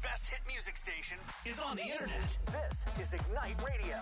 best hit music station is on the internet. This is Ignite Radio.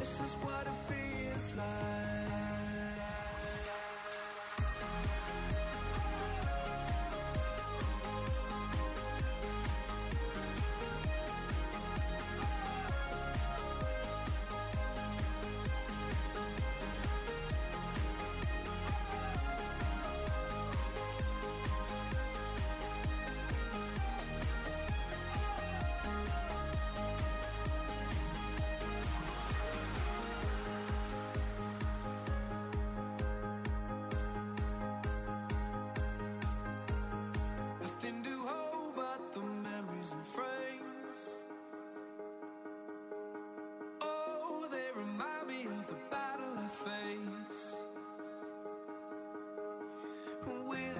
This is what it feels like.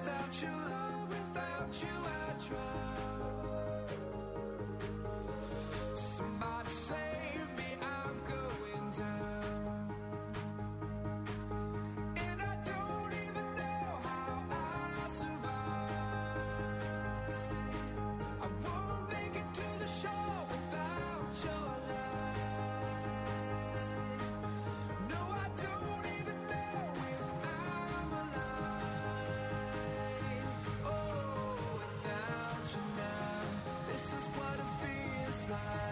Without your love, without you I drown. Somebody save me, I'm going down. And I don't even know how I survive. I won't make it to the shore without your light. No, I don't even know if I'm alive. Oh, without you now, this is what it feels like.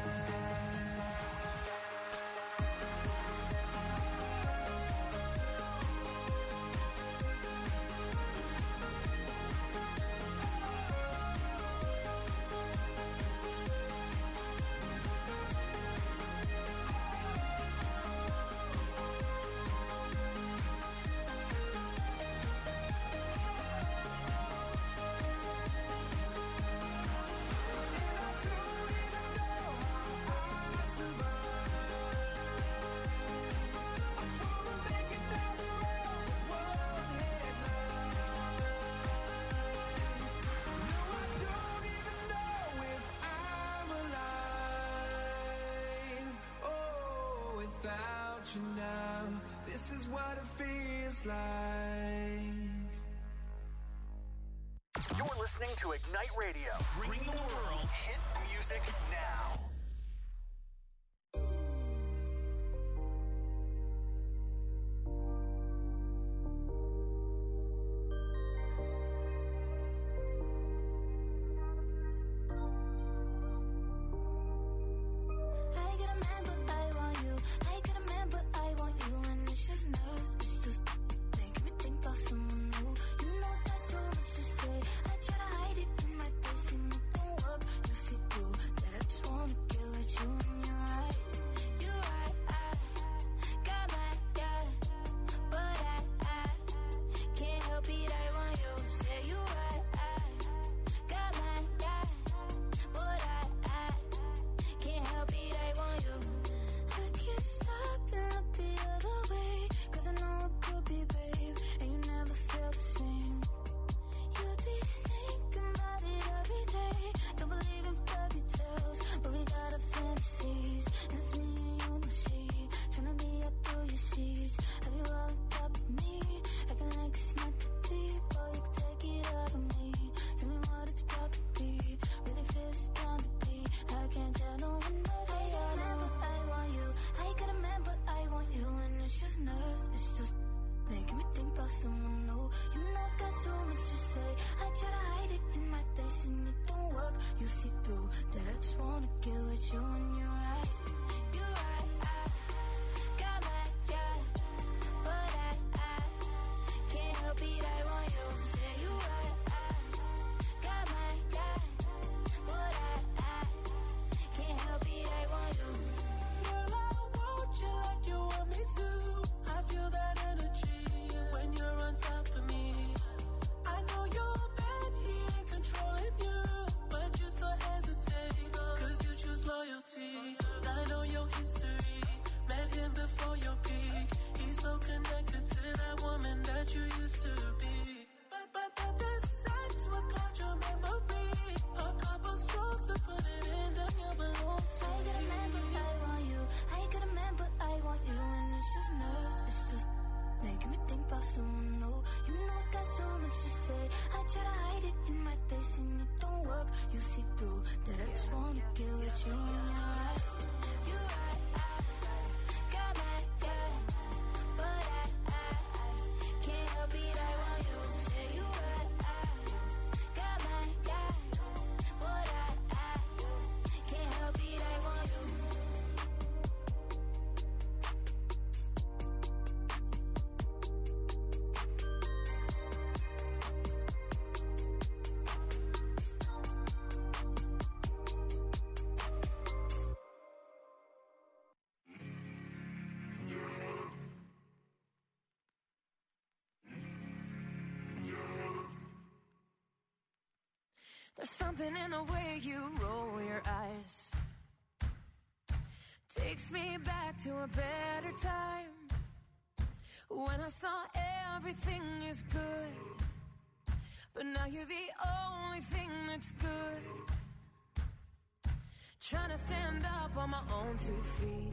Without you now, this is what it feels like. You're listening to Ignite Radio, bringing the world hit music now. I get a man, but I want you. I get a man, but I want you. And it's just nerves, it's just making me think about someone new. You know that's so much to say. I try to hide it in my face and it don't work. You see through that I just wanna get with you. And you're right, you're right. I got my guy, but I can't help it. I want you. Say you're right. I got my guy, but I can't help it. I want you. I can't stop and look the other way, 'cause I know it could be, babe, and you never felt the same. You'd be thinking about it every day. Don't believe in fairy tales, but we got our fantasies. And it's me and you, no she, tryna be out through your sheets. Have you all on top of me, acting like it's not that deep? Oh, you can take it out of me. Tell me what it's about to be. Really feel it's bound to be. I can't tell no one, but I got a man, but I want you. I got a man, but I want you. And it's just nerves, it's just making me think about someone new. You know I got so much to say. I try to hide it in my face and it don't work. You see through that I just wanna get with you. And you're right, you're right. I got my guy, but I can't help it. I want you. Say you're right. I got my guy, but I can't help it. I want you. Girl, I want you like you want me to. I feel that energy when you're on top of me. I know you're mad, he ain't controlling you, but you still hesitate, 'cause you choose loyalty. I know your history, met him before your peak. He's so connected to that woman that you used to be. But the sex will cloud your memory. A couple strokes to put it in, then you belong to I got a man, but me. I want you. I got a man, but I want you. And it's just nerves, it's just making me think about someone new. You know I got so much to say. I try to hide it in my face and it don't work. You see through that I just wanna get with you. And you're right, you're right. I got my guy, but I can't help it. I want you. Say you're right. I got my guy, but I can't help it. I want you. There's something in the way you roll your eyes. Takes me back to a better time, when I saw everything is good. but now you're the only thing that's good. Trying to stand up on my own 2 feet.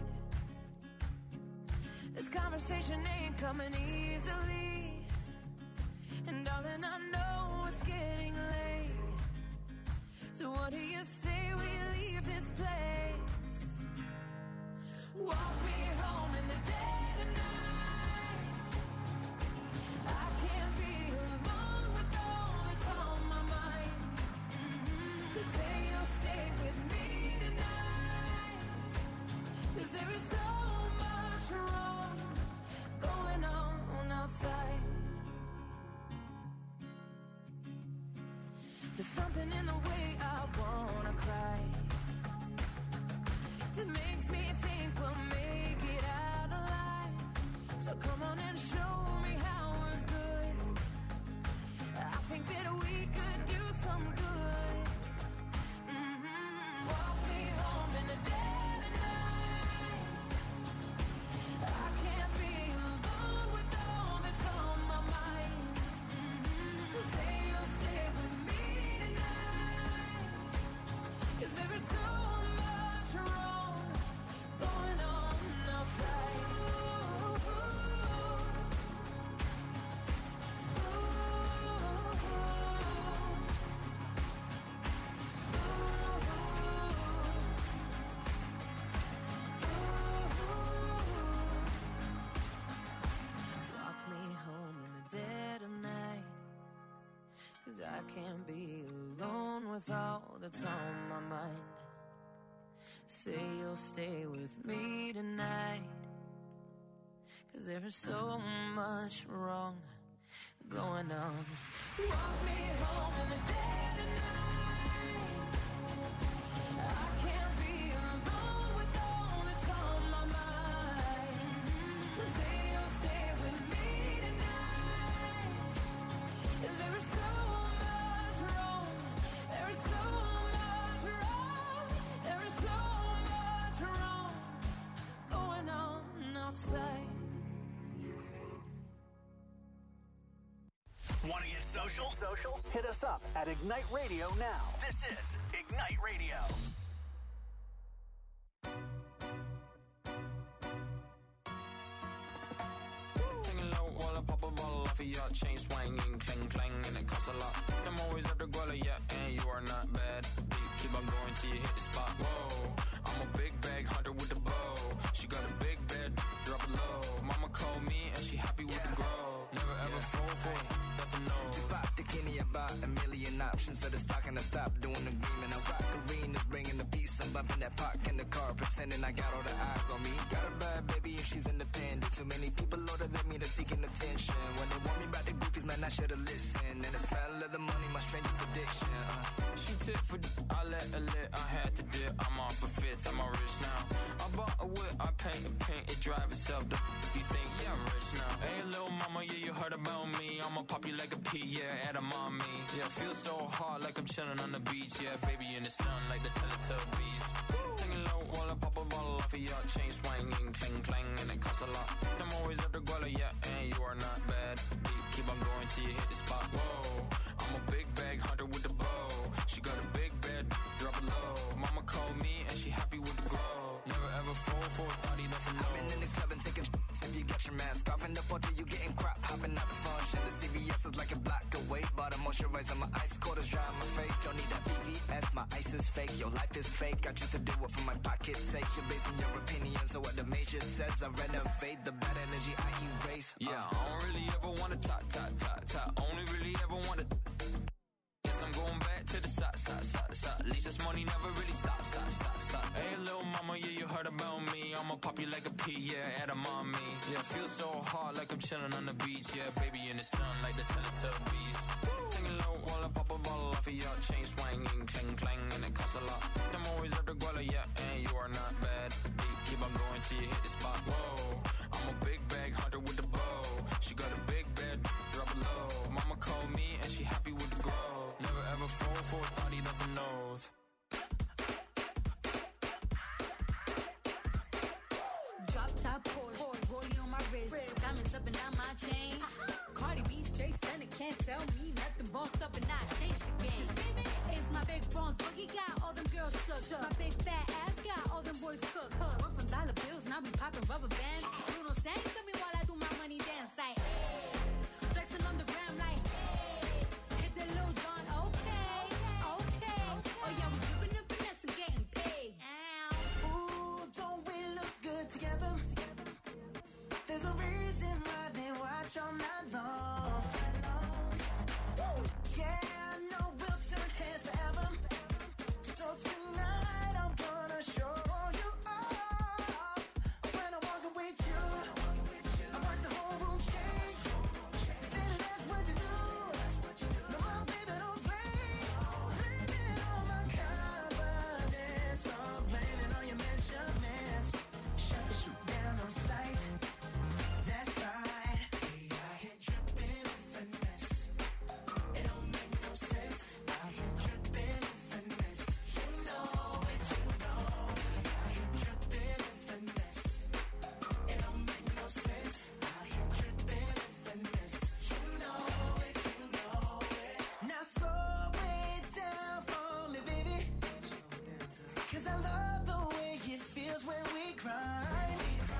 This conversation ain't coming easily, and darling, I know it's getting late. So what do you say we leave this place? Walk me home in the dead of night. I can't be alone with all that's on my mind. So say you'll stay with me tonight, 'cause there is so much wrong going on outside. There's something in the way I wanna cry that makes me think we'll make it out alive. So come on and show me how we're good. I think that we could do some good. Walk me home in the dead of night. I can't be alone with all that's on my mind. So say you'll stay with me tonight, 'cause there is so much wrong going on outside. Walk me home in the dead of night, 'cause I can't be alone with all that's on my mind. Say you'll stay with me tonight, 'cause there is so much wrong going on. Walk me home in the dead of night. I can't be alone with all that's on my mind. So say you'll stay with me tonight, 'cause there is so much wrong. There is so much wrong. There is so much wrong going on outside. Want to get social? Hit us up at Ignite Radio now. This is Ignite Radio. Taking low while I pop a bottle off of your chain swinging, clang clang, and it costs a lot. I'm always at the guala, yeah, and you are not bad. Deep, keep on going till you hit the spot. Whoa, I'm a big bag hunter with the bow. She got a big bed, drop it low. Mama called me and she happy with the grow. Never ever fall for it, that's a no. Just pop the Kenny about a million options. So the stock and I stop doing the green. And I rock arenas, bringing the peace. I'm bumping that park in the car, pretending I got all the eyes on me. Got a bad baby and she's independent. Too many people older than me, they're seeking attention. When they want me about the goofies, man, I should've listened. And the smell of the money, my strangest addiction. She tip for I let her lit, I had to dip. I'm off a fifth, I'm all rich now. I bought a whip, I paint it drive itself. You think, yeah, I'm rich now. Hey, little mama, yeah, you heard about me. I'ma pop you like a pea, yeah, at a mommy. Yeah, feel so hot like I'm chilling on the beach. Yeah, baby in the sun like the Teletubbies. Taking low while I pop a bottle off of your chain swinging, clang clang, and it costs a lot. I'm always at the guala, yeah, and you are not bad. Deep, keep on going till you hit the spot. Whoa, I'm a big bag hunter with the bow. She got a big bed, drop it low. Mama called me and she happy with the grow. Never ever fall for a thotty, that's a no. I've been in this club and taking if you get your mask off in the photo, you getting crap. Hopping out the function, the CVS is like a block away. But I'm moisturizing my ice, cold is dry on my face. Don't need that VVS, my ice is fake. Your life is fake, I choose to do it for my pocket's sake. You're basing your opinions on what the major says. I renovate the bad energy I erase. Yeah, I don't really ever wanna top. Only really ever wanna. Guess I'm going back to the side. At least this money never really stops. Hey, little mama, yeah, you heard about me. I'ma pop you like a pea, yeah, at a mommy. Yeah, feel so hot like I'm chilling on the beach. Yeah, baby in the sun like the Teletubbies. Taking low while I pop a bottle off of your chain swinging, clang clang, and it costs a lot. I'm always at the guala, yeah, and you are not bad. Deep, keep on going till you hit the spot. Whoa, I'm a big bag hunter with the bow. She got a big bed, drop it low. Mama called me and she happy with the grow. Never ever fall for a thotty, that's a nose. Drop top Porsche, rollie on my wrist, diamonds up and down my chain. Cardi B straight stunning, can't tell me nothing but bossed up and I changed the game. It's my big bronze boogie got all them girls shook. My big fat ass got all them boys cooked. We're from dollar bills, now we popping rubber bands. Bruno sang to me while I do my money dance like flexing on the gram like hit the Lil Jon, okay. Oh yeah, we dripping and finesse and getting paid. Ooh, don't we look good together? There's a reason why they watch all night long. Yeah, I know we'll turn heads forever. So tonight I'm gonna show you off. When I walk with you, I watch the whole room change. Baby, that's what you do. No, my baby, don't play. Blame it on my confidence. I'm blaming on your measurements. Shut the shoot down on sight. That's right. I hit dripping with finesse. It don't make no sense. I hit dripping with finesse. You know it, you know. I hit dripping with finesse. It don't make no sense. I hit dripping with finesse. You know it, you know it. Now slow it down for me, baby. 'Cause I love the way it feels when we grind.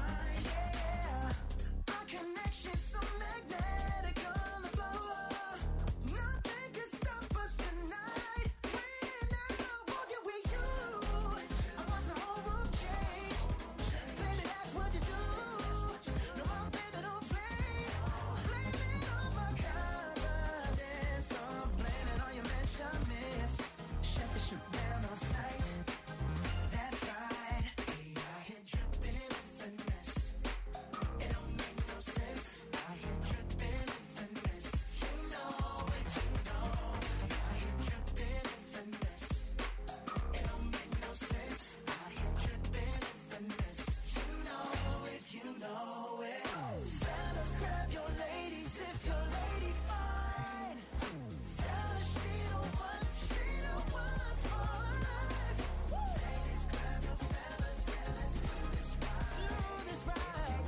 Yeah, our connection's so magnetic on the floor. Nothing can stop us tonight. When I walk it with you, I watch the whole room change. Baby, that's what you do. No, my baby, don't play. Blame it on my confidence. I'm blaming on your measurements. Shut the shoot down on sight. That's right. I hit dripping with finesse. It don't make no sense. I hit dripping with finesse. You know it, you know. I hit dripping with finesse. It don't make no sense. I hit dripping with finesse. You know it, you know it. Fellas, grab your ladies if your lady fine. Tell her she don't want for life. Ladies, grab your fellas and let's do this right. Do this right.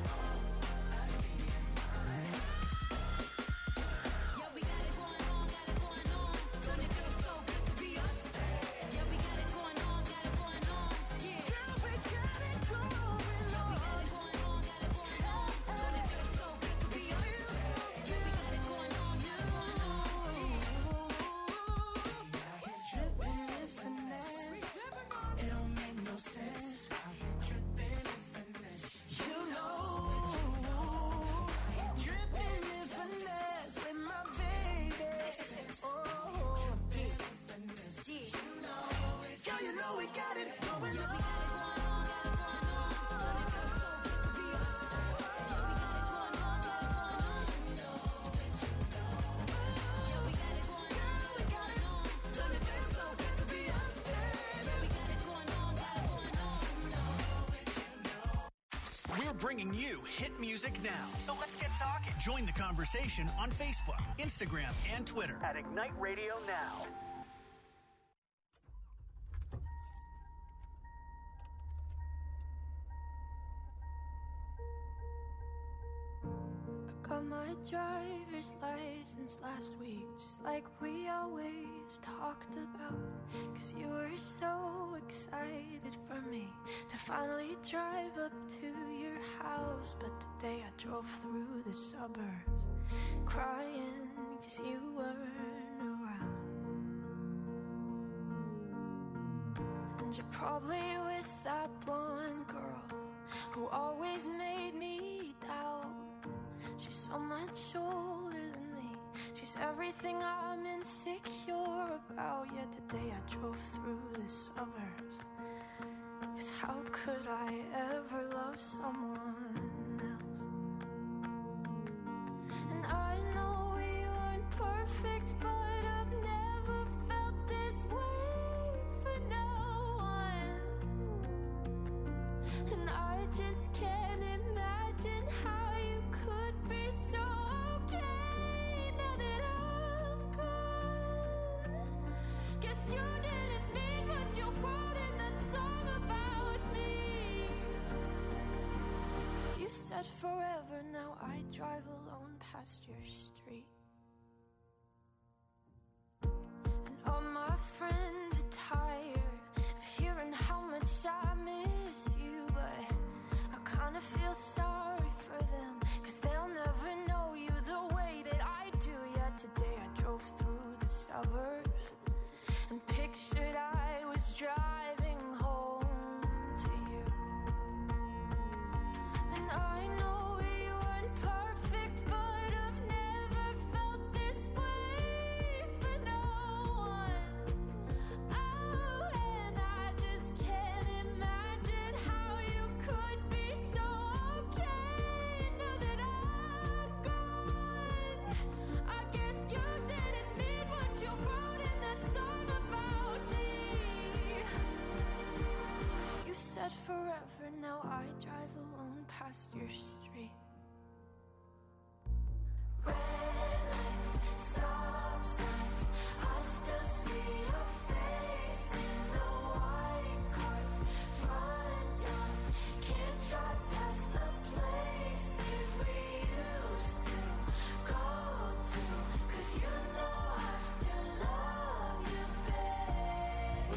Yeah, we got it going on. Don't it feel so good to be us? Yeah, we got it going on. Yeah. Girl, we got it going on. Yeah, we got it going on. Don't it feel so good to be us? Yeah, we got it going on. I hit dripping with finesse. It don't make no sense. I hit dripping with finesse. You know. I hit dripping with finesse with my baby. Oh, finesse. You know it. Girl, you know we got it going on. We're bringing you hit music now. So let's get talking. Join the conversation on Facebook, Instagram, and Twitter at Ignite Radio Now. Got my driver's license last week, just like we always talked about. 'Cause you were so excited for me to finally drive up to your house. But today I drove through the suburbs crying 'cause you weren't around. And you're probably with that blonde girl who always made me doubt. She's so much older than me. She's everything I'm insecure about. Yet today I drove through the suburbs. 'Cause how could I ever love someone else? And I know we weren't perfect, but I've never felt this way for no one. And I just can't imagine how you could be so okay now that I'm gone. Guess you didn't mean what you wrote in that song about me. 'Cause you said forever, now I drive alone past your street. feel sorry for them, 'cause they'll never know you the way that I do. Yeah, today I drove through the suburbs and pictured I was driving home to you. And I know we weren't perfect, but I've never felt this way for no one. Oh, and I just can't imagine how you could be so okay now that I'm gone. I guess you didn't mean what you wrote in that song about me. 'Cause you said forever, now I drive alone past your street. Red lights, stop signs, I still see your face in the white cars, front yards. Can't drive past the places we used to go to, 'cause you know I still love you, babe.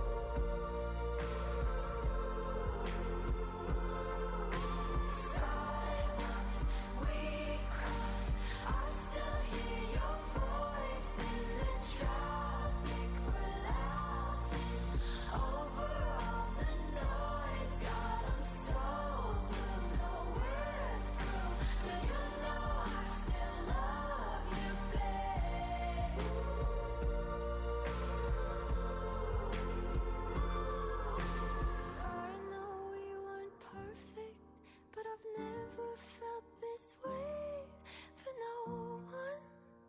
Sidewalks we cross, I still hear your voice in the traffic. We're laughing over all the noise. God, I'm so blue, no we're through, but you know I still love you, babe. I know we weren't perfect, but I've never felt this way for no one.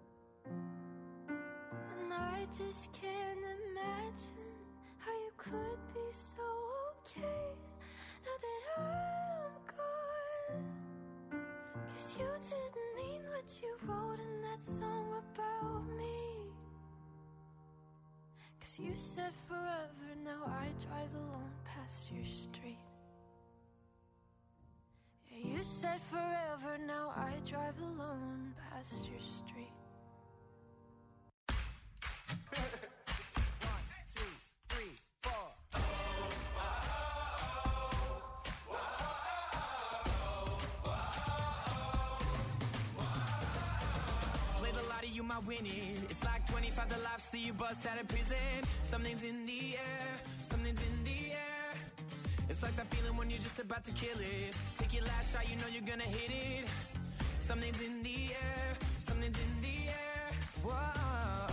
And I just can't imagine how you could be so okay now that I'm gone. 'Cause you didn't mean what you wrote in that song about me. 'Cause you said forever, now I drive alone past your street. Yeah, you said forever, now I drive alone past your street. 1, 2, 3, 4. Played a lot of you, my winning. It's like 25 the lives till you bust out of prison. Something's in the air, something's in the air. It's like that feeling when you're just about to kill it. Take your last shot, you know you're gonna hit it. Something's in the air, something's in the air. Whoa.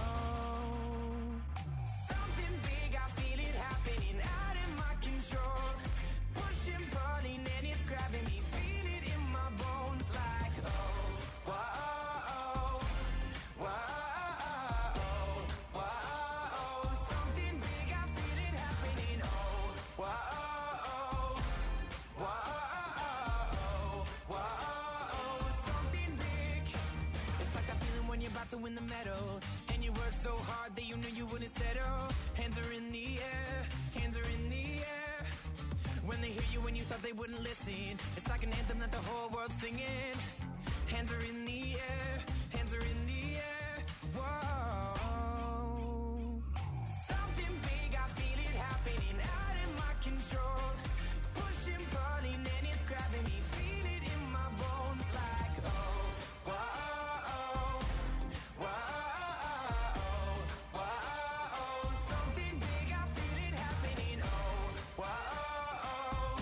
Something big, I feel it happening out of my control. Pushing, pulling, and it's grabbing me. Feel it in my bones like, oh, whoa, whoa, whoa. Something big, I feel it happening. Oh, whoa, whoa, something big. It's like that feeling when you're about to win the medal, and you work so hard that you knew you wouldn't settle. Hands are in the air, hands are in the air. When they hear you when you thought they wouldn't listen, it's like an anthem that the whole world's singing. Hands are in the air, hands are in the air. Whoa. Something big, I feel it happening out of my control. Pushing, pulling, and it's grabbing me. Feel it in my bones like, oh, whoa, whoa, something big, I feel it happening. Oh, whoa,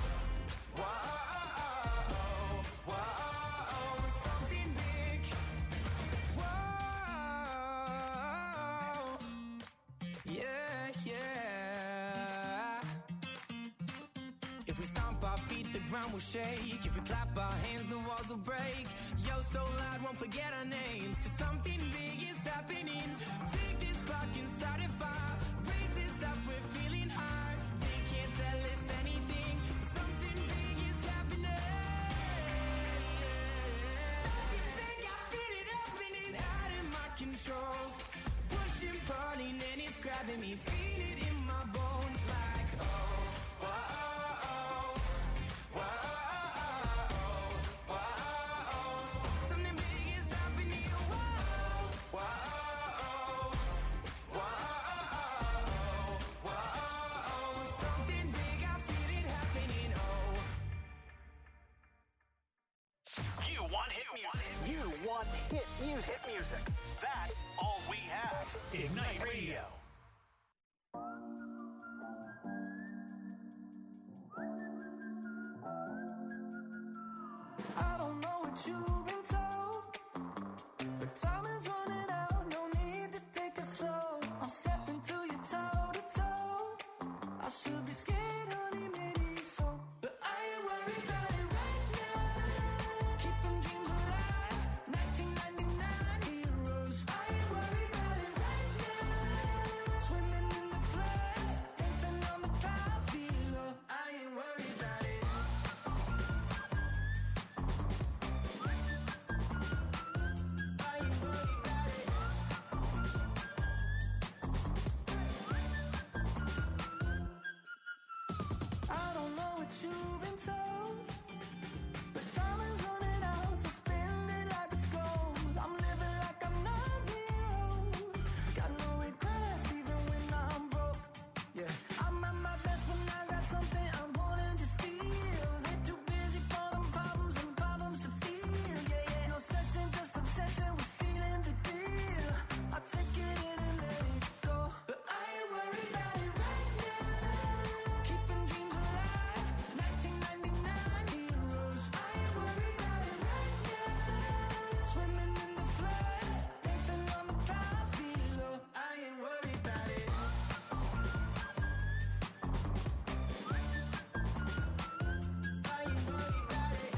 something big. Whoa, yeah, yeah. If we stomp our feet, the ground will shake. If we clap our hands, the walls will break. Yo, so loud, won't forget our names. 'Cause something big is happening. Take this spark and start a fire. Raise this up, we're feeling high. They can't tell us anything. Something big is happening. Something big, I feel it happening out of my control. Pushing, pulling, and it's grabbing me. Feel it in my bones like, oh, whoa, whoa, something big is happening. Whoa, something big, I feel it happening. Oh. Hit music. Hit music. That's all we have. Ignite Radio. I don't know what you've been told, but time is running out, no need to take it slow. I'm stepping to you toe to toe. I should be scared, honey, maybe so, but I ain't worried about it right now. Keeping dreams alive, 1999 heroes. I ain't worried about it right now. Swimming in the floods, dancing on the clouds below. I ain't worried about it. I don't know what you've been told, but time is running out, so spend it like it's gold. I'm living like I'm 90 got no regrets even when I'm broke. Yeah, I'm at my best when I got something I'm wanting to steal. Been too busy for them problems and problems to feel. Yeah, yeah, no stressing, just obsessing with feeling the deal. I take it in and let it go, but I ain't worried about it right now. Keeping dreams alive, 1999 heroes. I ain't worried about it right now. Swimming in the floods, dancing on the clouds below. I ain't worried about it. I ain't worried about it.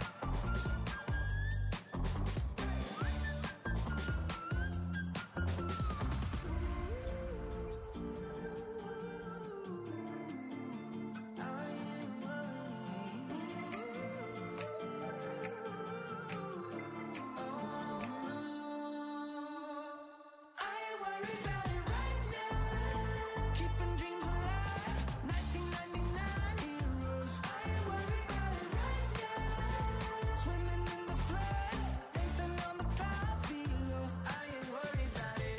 I ain't worried about it right now. Keeping dreams alive, 1999 heroes. I ain't worried about it right now. Swimming in the floods, dancing on the clouds below. I ain't worried about it.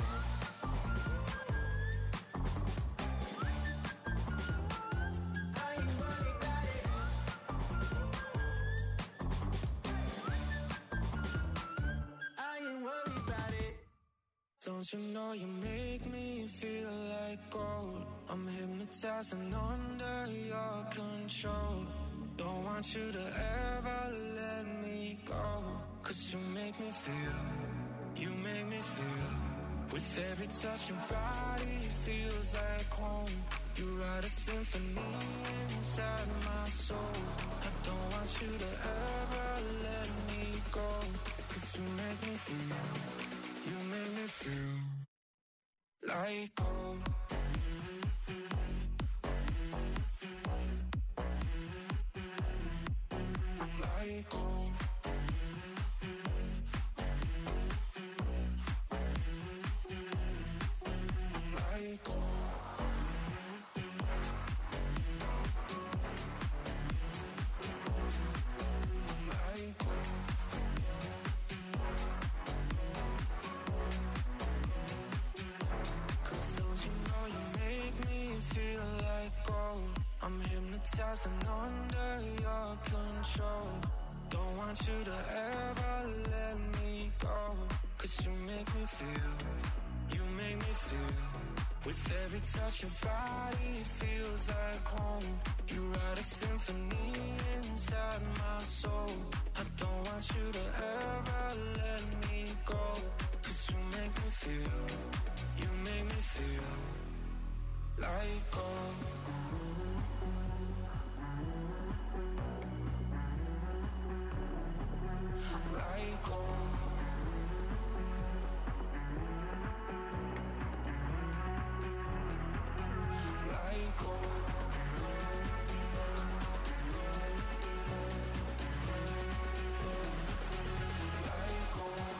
I ain't worried about it. I ain't worried about it. Don't you know you make me feel like gold? I'm hypnotized and under your control. Don't want you to ever let me go. 'Cause you make me feel, you make me feel. With every touch your body feels like home. You write a symphony inside my soul. I don't want you to ever let me go. 'Cause you make me feel, you make me feel like gold. Like gold. Like gold. Like gold. Cause don't you know you make me feel like gold? I'm hypnotized and under your control. Don't want you to ever let me go. 'Cause you make me feel, you make me feel. With every touch your body feels like home. You write a symphony inside my soul. I don't want you to ever let me go. 'Cause you make me feel, you make me feel like gold. Like gold. Like gold. Like gold.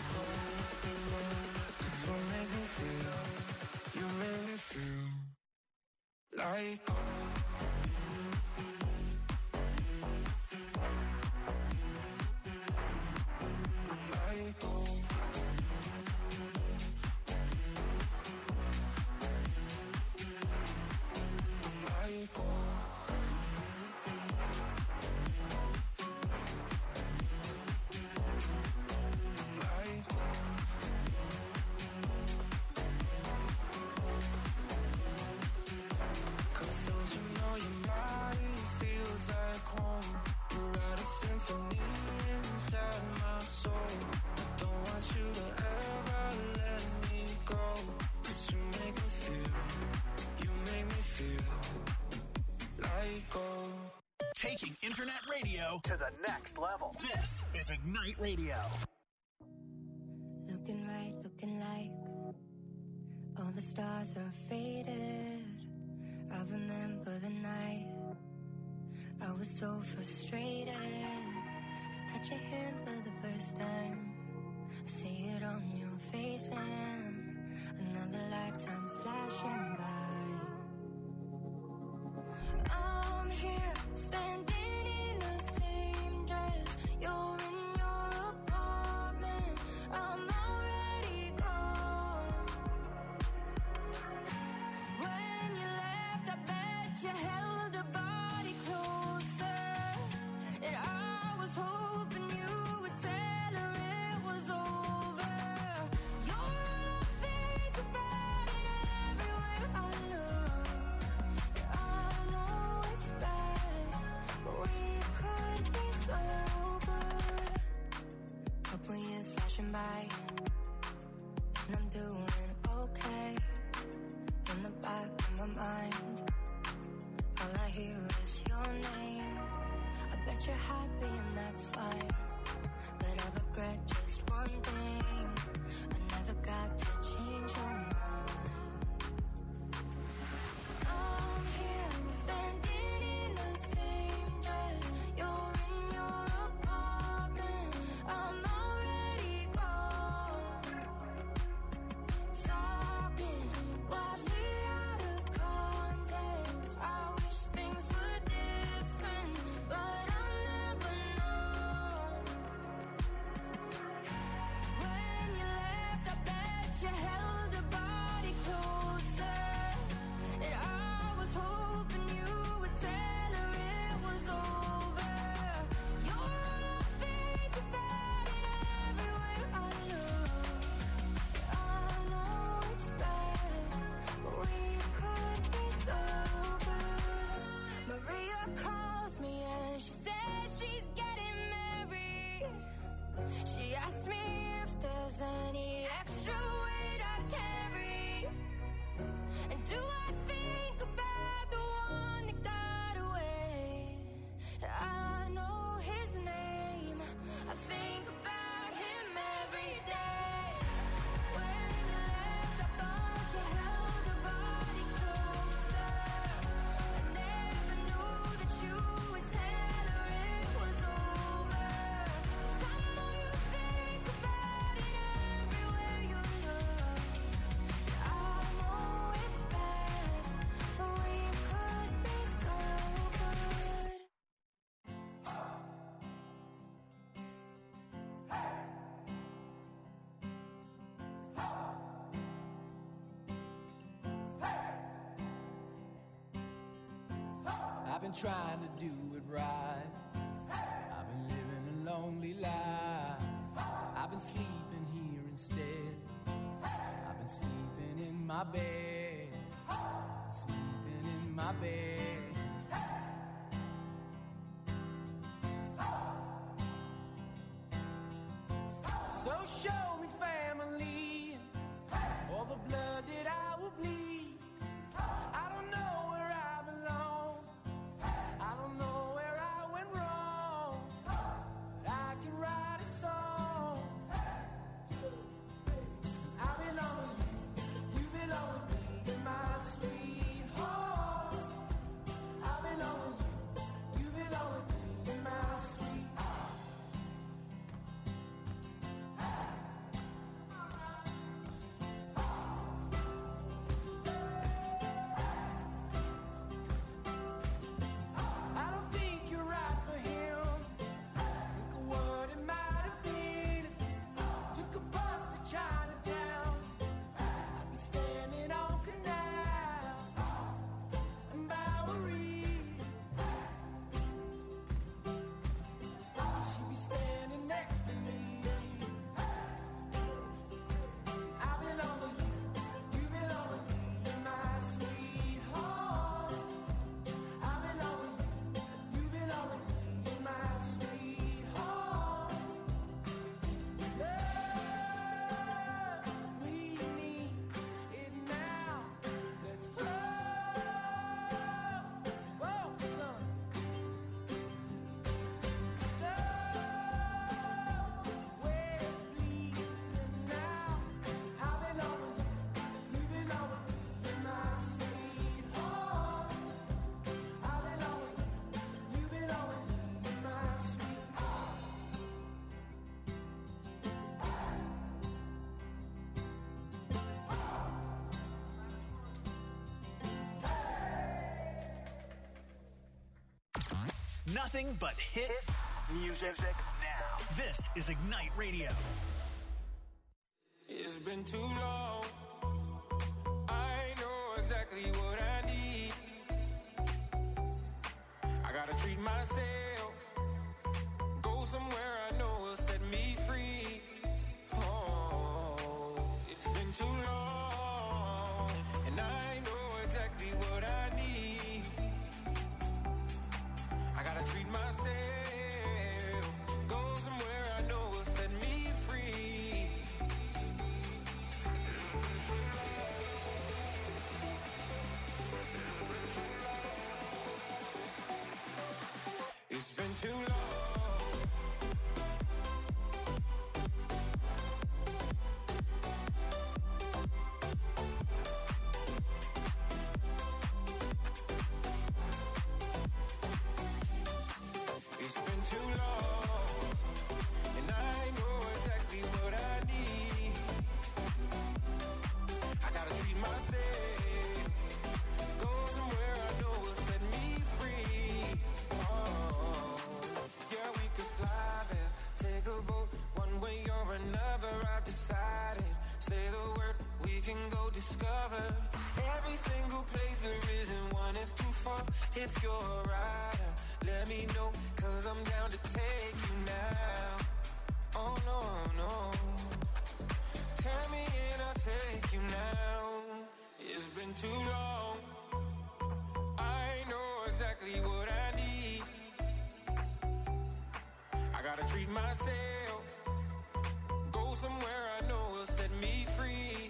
'Cause you make me feel, you make me feel like gold. Like gold. Like gold. taking internet radio to the next level. This is Ignite Radio. Looking right, looking like all the stars are faded. I remember the night I was so frustrated. I touch your hand for the first time. I see it on your face and another lifetime's flashing by. I'm here, standing in the same dress. You're in your apartment. I'm already gone. When you left, I bet you held a body closer. And I was hoping you would tell her it was over. You're all I think about and everywhere I look. I know it's bad, but we could be so good. Couple years flashing by, and I'm doing okay. In the back of my mind, all I hear is your name. I bet you're happy and that's fine, but I regret just one thing. I never got to change your mind. I'm here, standing in the same dress. You're in your apartment. I'm already gone. Talking wildly out of context. I wish things were different, but I'll never know. When you left, I bet you held a body closer. And I was hoping you would tell her it was over. You're all I think about and everywhere I look. I know it's bad, but we could be so good. Maria calls me and she says she's getting married. She asked me if there's any extra weight I carry. And do I think about the one that got away? I know his name. I think about him every day. When you left, I thought you held a body closer. I never knew that you would tell her it was over. 'Cause I know you think about it everywhere you look. I know it's bad, but we could be so good. I've been trying to do it right. I've been living a lonely life. I've been sleeping here instead. I've been sleeping in my bed. Sleeping in my bed. So show me family, all the blood that I will bleed. I don't know where I belong. I don't know where I went wrong. But I can write a song. I belong with you, you belong with me, my sweetheart. nothing but hit music now. This is Ignite Radio. It's been too long. I know exactly what I need. I gotta treat myself. Go somewhere I know will set me free. Oh, it's been too long. And I know exactly what I need. I gotta treat myself. Go somewhere I know will set me free. It's been too long. It's been too long, and I know exactly what I need. I gotta treat myself. Go somewhere I know will set me free. Oh, yeah, we could fly there, take a boat, one way or another. I've decided. Say the word, we can go discover every single place there isn't one that's too far. If you're a rider, let me know, 'cause I'm down to take you now. Oh no, no. Tell me and I'll take you now. It's been too long. I know exactly what I need. I gotta treat myself. Go somewhere I know will set me free.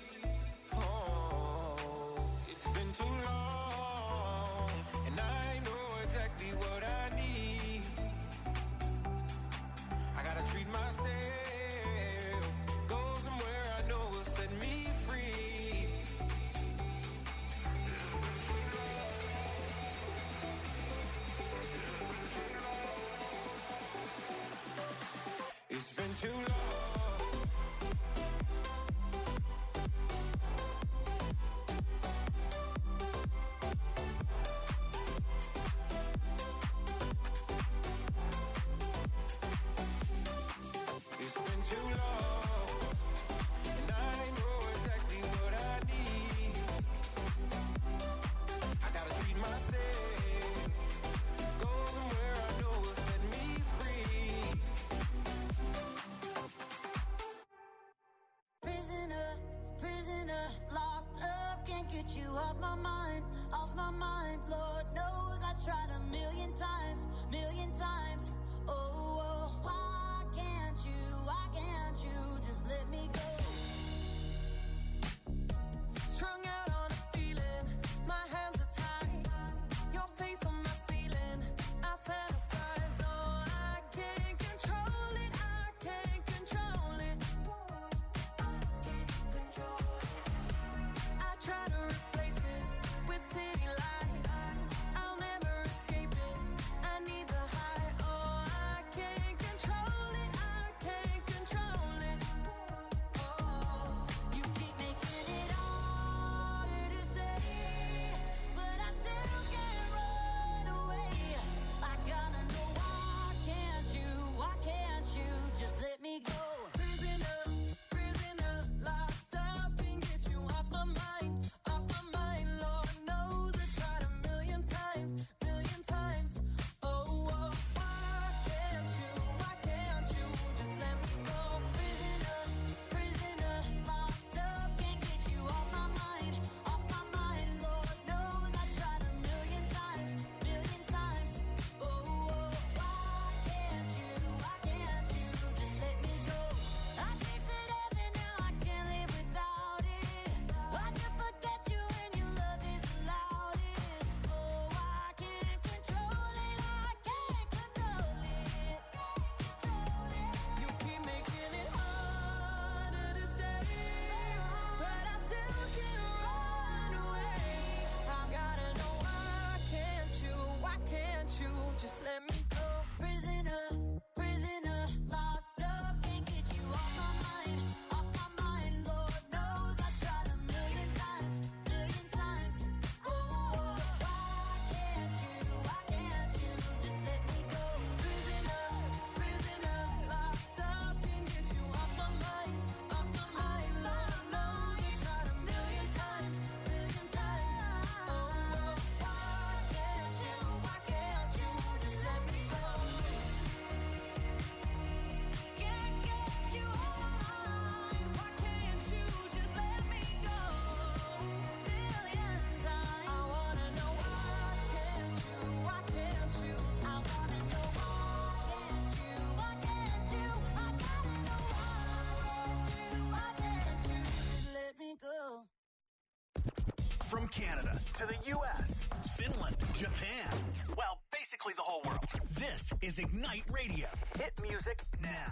Oh, it's been too long, and I know exactly what I need. I gotta treat myself. Go somewhere I know will set me free. It's been too long. It's been too long, and I know exactly what I need. I gotta treat myself. Go somewhere I know will set me free. Prisoner, prisoner, locked up, can't get you off my mind, off my mind. Lord knows I tried a million times, million times. Oh, oh, why can't you just let me go? Strung out on a feeling, my hands are tied. Your face on my ceiling, I fantasize. Oh, I can't control it, I can't control it. I try to replace it with city lights. I'll never escape it. I need the high. Oh, I can't control it, I can't control it. From Canada to the U.S., Finland, Japan, well, basically the whole world. This is Ignite Radio. Hit music Now.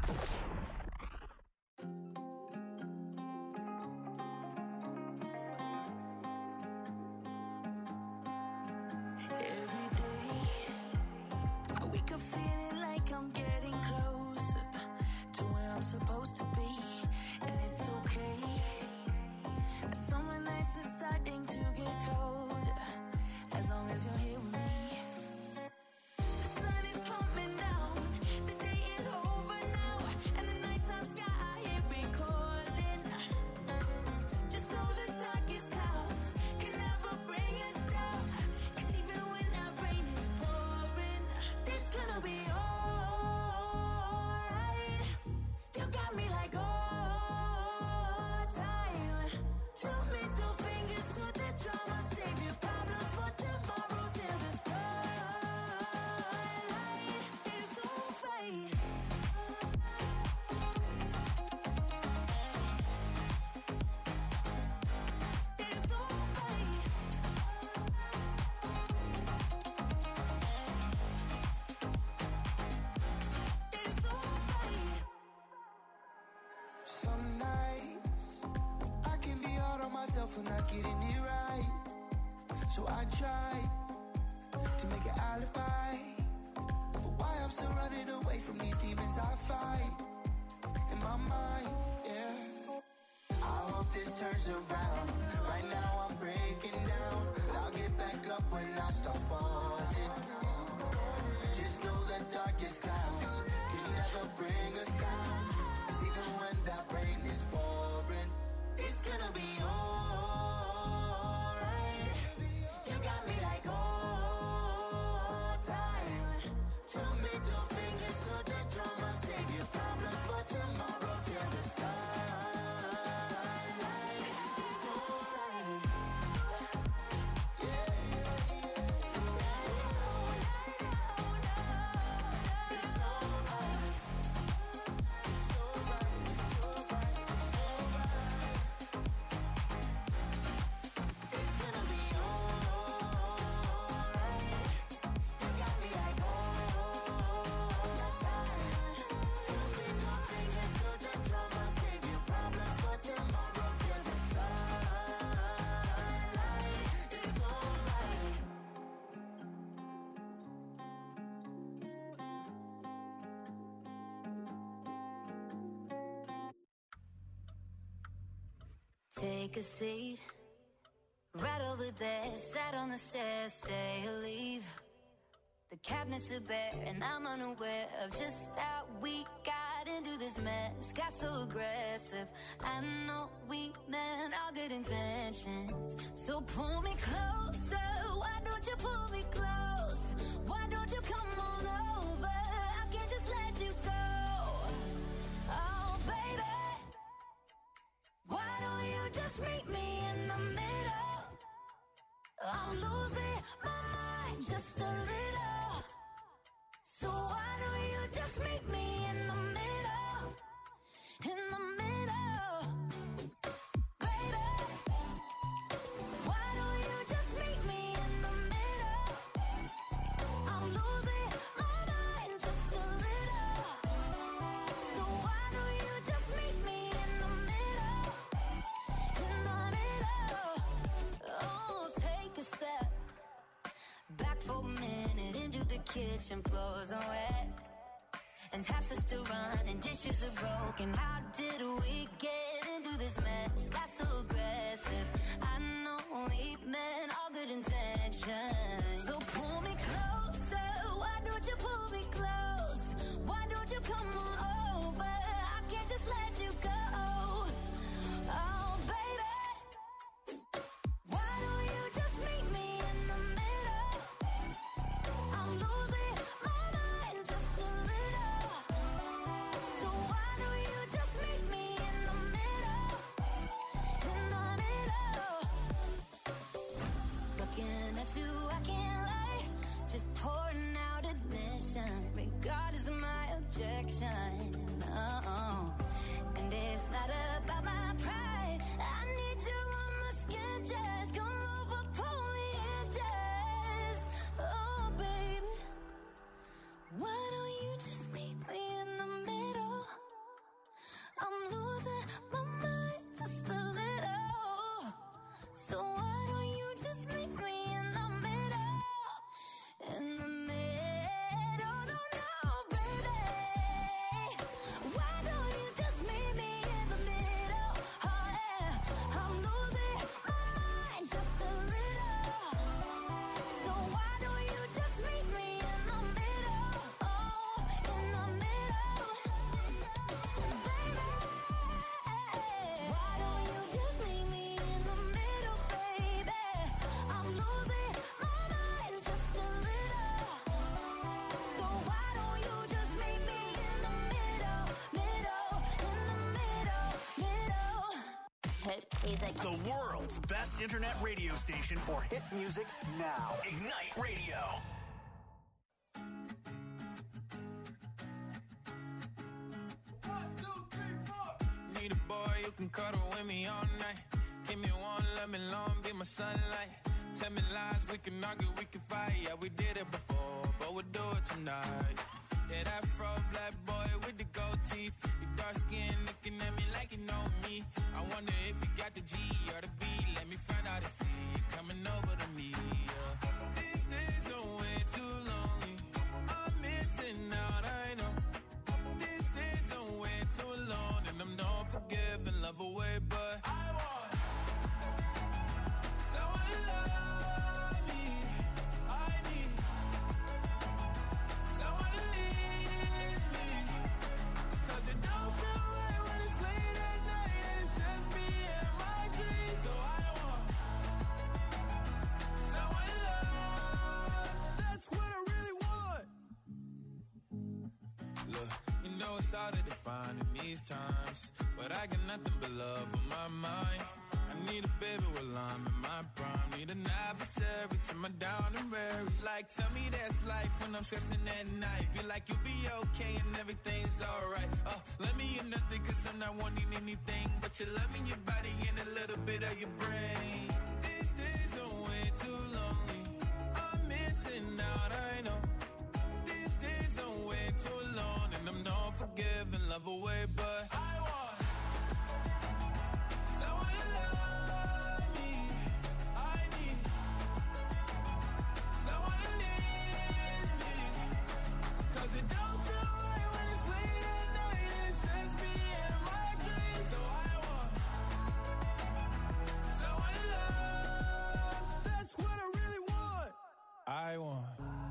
Every day, I wake up feeling like I'm getting closer to where I'm supposed to be, and it's okay. Summer nights are starting to get colder, as long as you're here with me. The sun is coming down, the day is over now, and the nighttime sky here recording. Just know the darkest clouds can never bring us down, 'cause even when that rain is pouring, it's gonna be alright. You got me like all time. Two middle fingers to the drama, save your problems for tomorrow till the sunlight is alright. It's alright. It's alright. Some nights I can be hard on myself for not getting it right. So I try to make an alibi for why I'm still running away from these demons I fight in my mind, yeah. I hope this turns around. Right now I'm breaking down, but I'll get back up when I start falling. Just know the darkest clouds can never bring us down, 'cause even when that rain is pouring, It's gonna be alright. You got me like all time. Two middle fingers to the drama, save your problems for tomorrow till the sunlight. It's alright. yeah, yeah, yeah. It's alright. It's alright, it's alright, it's alright. It's gonna be alright. You got me like all time. Two middle fingers to the drama, save your problems for tomorrow till the sunlight. It's alright. Take a seat, right over there. Sat on the stairs, stay or leave. The cabinets are bare, and I'm unaware of just how we got into this mess. Got so aggressive. I know we meant all good intentions. So pull me closer. Why don't you pull me close? Why don't you come on over? I can't just let you go. Oh, baby. Why don't you just meet me in the middle? I'm losing my mind just a little. So why don't you just meet me in the middle? In the middle. Baby. Why don't you just meet me in the middle? I'm losing my mind just a little. So why don't you just meet me in the middle? In the middle. Oh, take a step back for a minute into the kitchen. Floors are wet and taps are still running, dishes are broken. How did we get into this mess? Got so aggressive. I know we meant all good intentions. So pull me closer. Why don't you pull me close? Why don't you come on over? I can't just let you go. Oh, baby. Why don't you just meet me in the middle? I'm losing my mind just a little. So why don't you just meet me in the middle? hit music. The world's best internet radio station for Hit music now. Ignite Radio. Need a boy you can cuddle with me all night. Give me one, let me long, be my sunlight. Tell me lies, we can argue, we can fight. Yeah, we did it before, but we'll do it tonight. Yeah, that fro black boy with the gold teeth. Your dark skin looking at me like you know me. I wonder if you got the G or the B. Let me find out and see you coming over to me. Yeah. These days are way too lonely. I'm missing out, I know. These days are way too alone, and I'm not forgiving, love away, but I want someone to love me. I need someone to leave me. 'Cause it don't feel right when it's late at night and it's just me and my dreams. So I want someone to love. That's what I really want. Look, you know it's hard to define in these times, but I got nothing but love on my mind. I need a baby while I'm in my prime. Need an adversary to my down and weary. Like, tell me that's life when I'm stressing at night. Be like, you'll be okay and everything's alright. Let me in nothing 'cause I'm not wanting anything but your loving, your body, and a little bit of your brain. These days are way too lonely. I'm missing out, I know. These days are way too alone, and I'm not forgiving, love away, but I want someone to love me. I need someone to leave me. 'Cause it don't feel right when it's late at night and it's just me and my dreams. So I want someone to love. That's what I really want. I want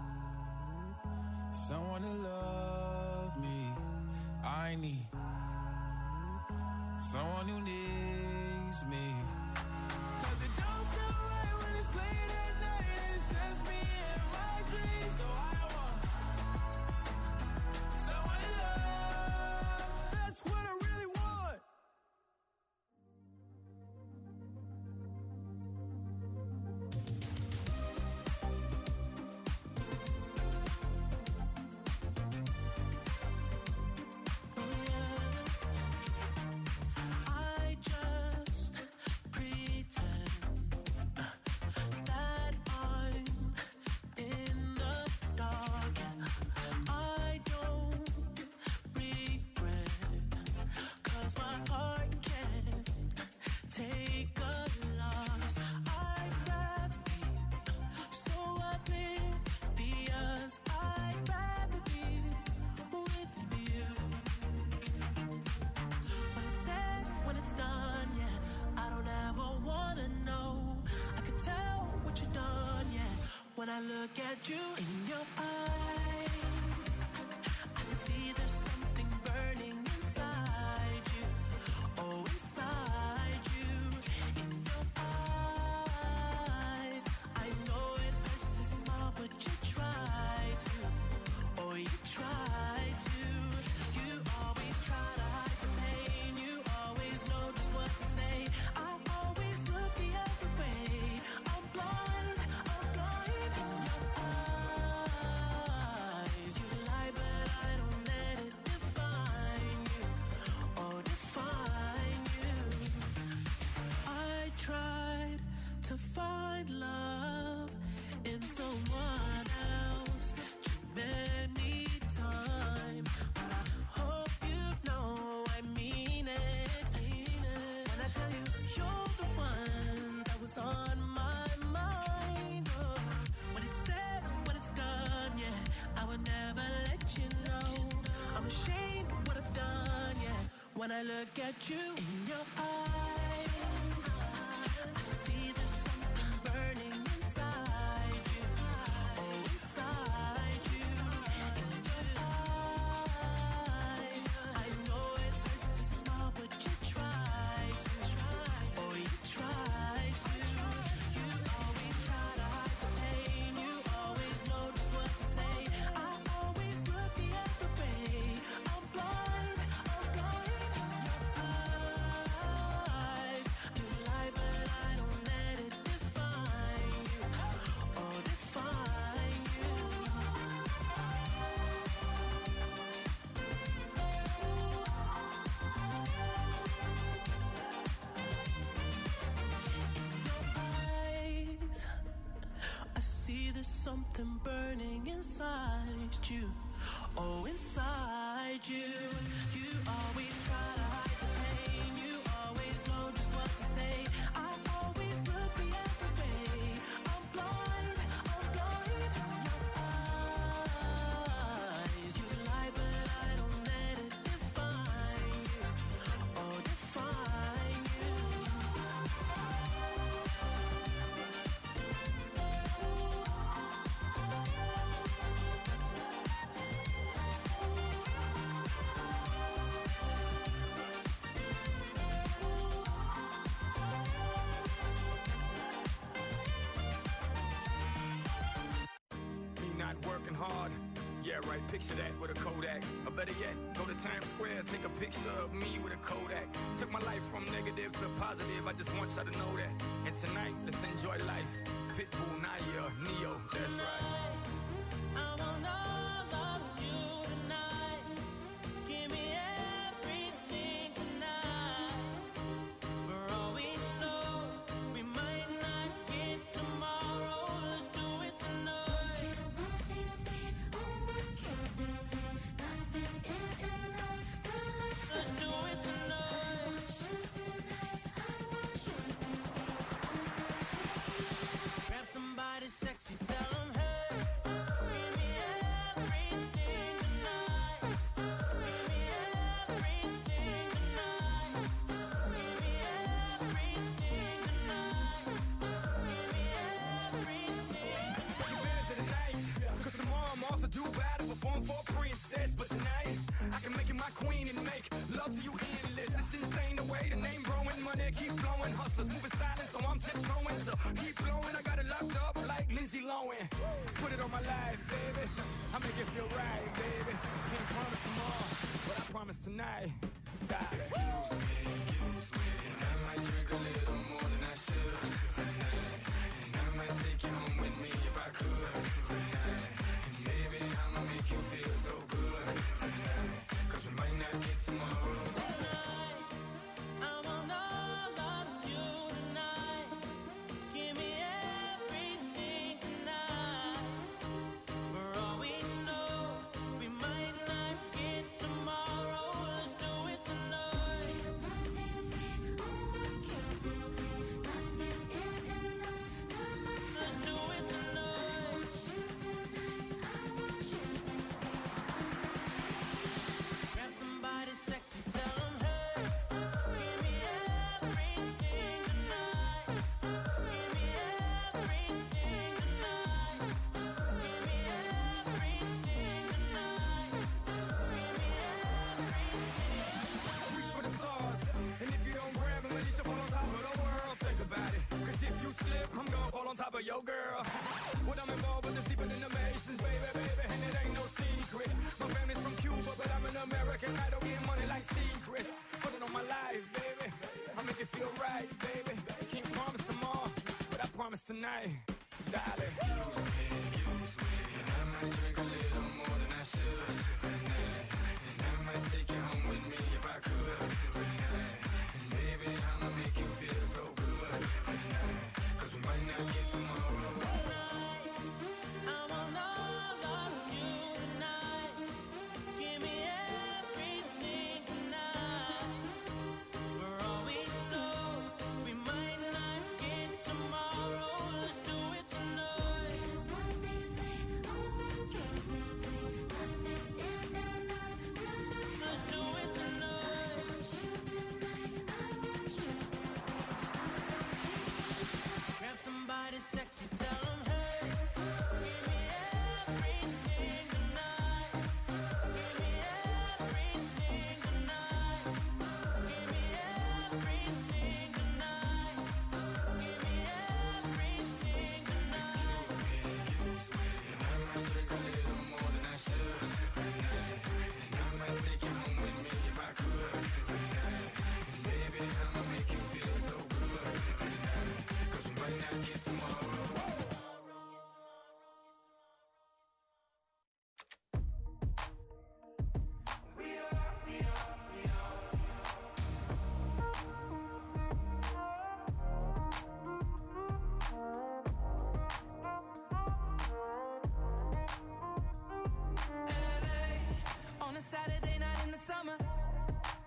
someone to love me. I need someone who needs me. 'Cause it don't feel right when it's late at night and it's just me and my dreams. So I want someone to love. That's what I really want. I just pretend that I'm in the dark. I don't regret, 'cause my heart can't take a loss. I'd rather be so oblivious. I'd rather be with you. When it's said, when it's done, yeah, I don't ever wanna know. I can tell what you've done, yeah, when I look at you in your eyes. I see there's something burning inside you. Oh, inside you, in your eyes. I know it hurts to smile, but you try to. Oh, you try to. You always try to hide the pain. You always know just what to say. I always look the other way. I'm blind in your eyes. You lie, but I don't let it define you. Oh, define you. I tried to find love in someone else too many times, but I hope you know I mean it. When I tell you you're the one that was on my mind. Oh, when it's said, when it's done, yeah, I would never let you know. I'm ashamed of what I've done, yeah, when I look at you in your eyes. I see there's something burning inside you. Oh, inside you, in your eyes. I know it hurts to smile, but you try to. Oh, you try to. You always try to hide the pain. You always know just what to say. I always look the other way. I'm blind in your eyes. something burning inside you. Oh, inside you. You always try to hide the pain. You always know just what to say. I always look the other way. I'm blind. Your eyes. You lie, but I don't let it define you. Oh, define you. Not working hard. Yeah, right, picture that with a Kodak. Or better yet, go to Times Square, take a picture of me with a Kodak. Took my life from negative to positive, I just want y'all to know that. And tonight, let's enjoy life. Pitbull, Naya, Neo, that's right. I want all of you tonight. Give me everything tonight. For all we know, we might not get tomorrow. Let's do it tonight. Let's do it tonight. Grab somebody sexy, tell them, hey, give me everything tonight. Give me everything tonight. Give me everything tonight. Give me everything. Take advantage of the night, cause tomorrow I'm off to do battle, perform for a princess. But tonight, I can make you my queen and make love to you endless. It's insane the way the name growing, money keep flowing. Hustlers moving silent, so I'm tiptoeing. So keep blowing, I got it locked up like Lindsay Lohan. Put it on my life, baby. I make it feel right, baby. Can't promise tomorrow, but I promise tonight. Excuse me, and I might drink a little more than I should tonight. And I might take you home with me if I could tonight. And baby, I'ma make you feel so good tonight. Cause we might not get tomorrow. I want all of you tonight. Give me everything tonight. For all we know, we might not get tomorrow. Let's do it tonight. Let's do it tonight. Grab somebody sexy, tell them, hey, give me everything tonight. Give me everything tonight. Give me everything tonight. Give me everything. Reach for the stars, and if you don't grab them, at least you fall on top of the world. Think about it, cause if you slip, I'm gonna fall on top of your girl. What I'm involved with is deeper than the Masons, baby, and it ain't no secret. My family's from Cuba, but I'm an American. I don't get money like secrets. Put it on my life, baby. I make it feel right, baby. Can't promise tomorrow, but I promise tonight, darling. Excuse me, and I might drink a little more than I should tonight. And I might take you home with me if I could tonight. And baby, I'ma make you feel so good tonight. Cause we might not get tomorrow. I want all of you tonight. Give me everything tonight. For all we know, we might not get tomorrow. Let's do it tonight.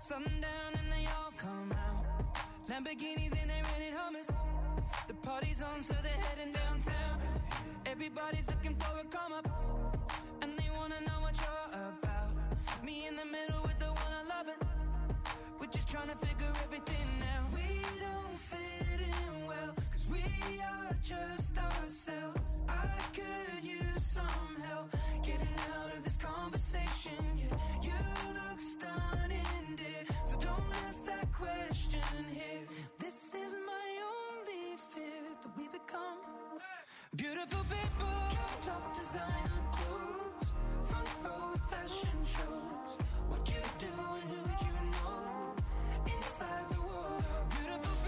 Sundown and they all come out. Lamborghinis and they rented hummus. The party's on, so they're heading downtown. Everybody's looking for a come up, and they wanna know what you're about. Me in the middle with the one I'm loving. We're just trying to figure everything out. We don't fit in well, 'cause we are just ourselves. I could use some help getting out of this conversation. Yeah, you look stunning, dear, so don't ask that question here.